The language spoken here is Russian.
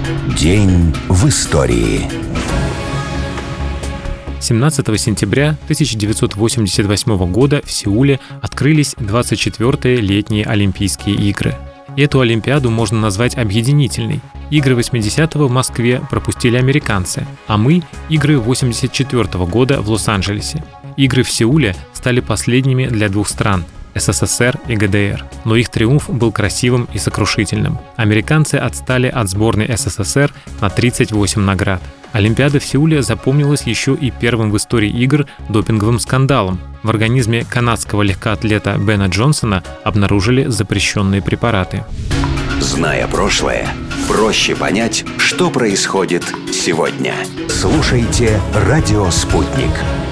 День в истории. 17 сентября 1988 года в Сеуле открылись 24-е летние Олимпийские игры. Эту Олимпиаду можно назвать объединительной. Игры 80-го в Москве пропустили американцы, а мы – игры 84-го года в Лос-Анджелесе. Игры в Сеуле стали последними для двух стран – СССР и ГДР. Но их триумф был красивым и сокрушительным. Американцы отстали от сборной СССР на 38 наград. Олимпиада в Сеуле запомнилась еще и первым в истории игр допинговым скандалом. В организме канадского легкоатлета Бена Джонсона обнаружили запрещенные препараты. Зная прошлое, проще понять, что происходит сегодня. Слушайте «Радио Спутник».